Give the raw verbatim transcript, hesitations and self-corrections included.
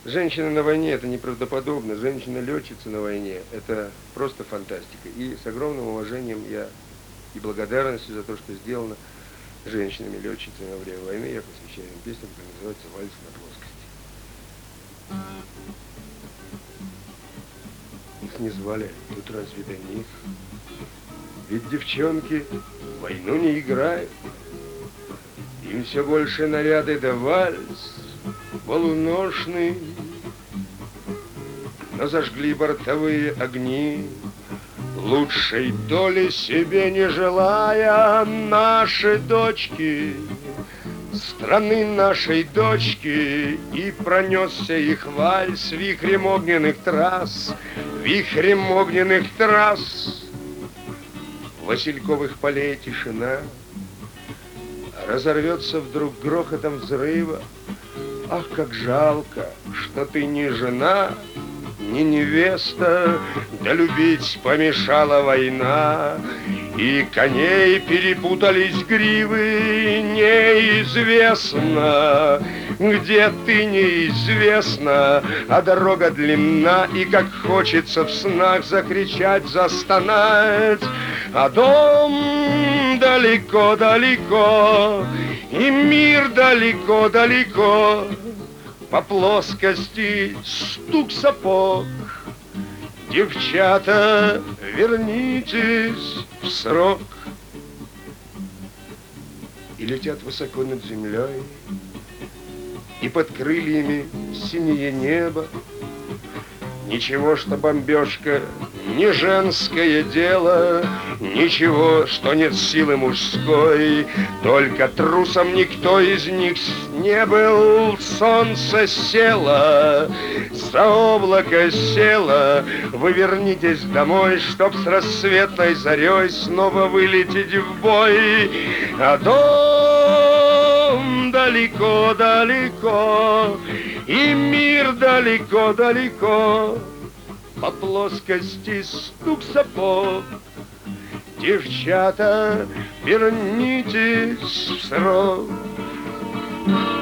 Женщина на войне — это неправдоподобно. Женщина-летчица на войне — это просто фантастика. И с огромным уважением я и благодарностью за то, что сделано женщинами-летчицами во время войны, я посвящаю им песню, которая называется «Вальс на плоскости». Их не звали, тут разве до них? Ведь девчонки в войну не играют. Им все больше наряды да вальс полуношный. Но зажгли бортовые огни, лучшей доли себе не желая, наши дочки, страны нашей дочки, и пронесся их вальс вихрем огненных трасс, вихрем огненных трасс. Васильковых полей тишина, разорвется вдруг грохотом взрыва. Ах, как жалко, что ты не жена, не невеста, да любить помешала война. И коней перепутались гривы, неизвестно, где ты, неизвестно, а дорога длинна, и как хочется в снах закричать, застонать. А дом далеко-далеко, и мир далеко-далеко, по плоскости стук сапог. Девчата, вернитесь в срок. И летят высоко над землей, и под крыльями синее небо. Ничего, что бомбежка не женское дело, ничего, что нет силы мужской, только трусом никто из них не был. Солнце село, за облако село, вы вернитесь домой, чтоб с рассветной зарей снова вылететь в бой. А дом далеко-далеко, и мир далеко-далеко, по плоскости стук сапог. Девчата, вернитесь в срок.